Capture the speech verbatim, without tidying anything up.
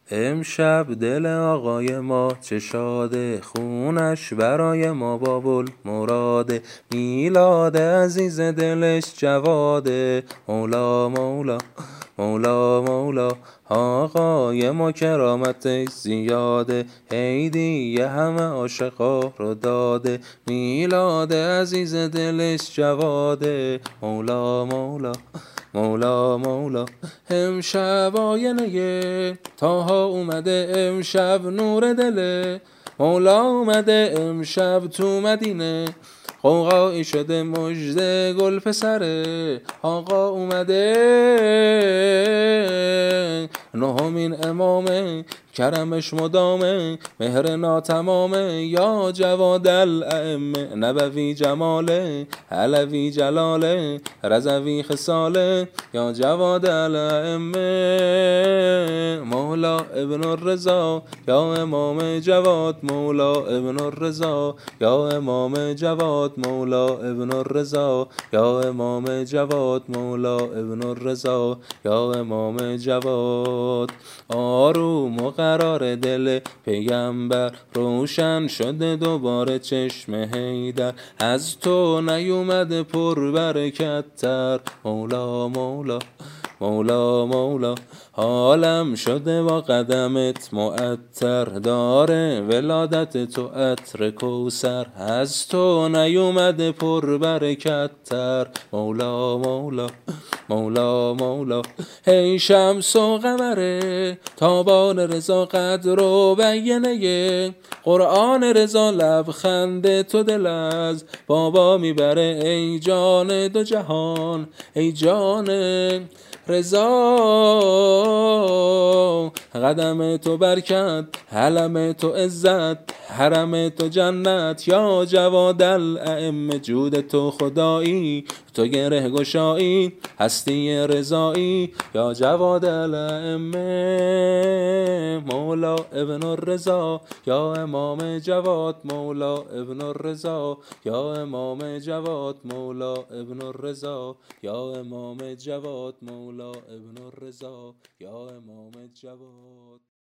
امشب دل آقای ما چه شاده، خونش برای ما بابل مراده. میلاد عزیز دلش جواده، مولا مولا مولا مولا. آقای ما کرامتش زیاده، هیدیه همه عاشقا رو داده. میلاد عزیز دلش جواده، مولا مولا مولا مولا. امشب آینه تاها اومده، امشب نور دله مولا اومده. امشب تو مدینه قوقایی شده، مژده گل پسره آقا اومده. نهمین امامه کرمش مدامه، مهر ناتمامه. یا جواد الائمه، نبوی جماله، علوی جلاله، رضوی خصاله. یا جواد الائمه مولا ابن الرضا، یا امام جواد مولا ابن الرضا. یا امام جواد مولا ابن الرضا، یا امام جواد مولا ابن الرضا. یا امام جواد. آروم و قرار دل پیغمبر، روشن شده دوباره چشم حیدر. از تو نیومده پر برکت تر، مولا مولا مولا مولا. حالم شده با قدمت معطر، داره ولادت تو عطر کوثر. از تو نیومده پر برکت تر، مولا مولا مولا مولا. ای شمس و قمره تابان رضا، قدر و بیانه قرآن رضا. لبخند تو دل از بابا میبره، ای جان دو جهان ای جان رضا. قدم تو برکت، حلم تو عزت، حرم تو جنت. یا جواد الائمه جود تو خدایی، تو گره گشایی هستی رضایی. یا جواد الائمه مولا ابن الرضا، یا امام جواد مولا ابن الرضا. یا امام جواد مولا ابن الرضا، یا امام جواد مولا ابن الرضا. یا امام جواد.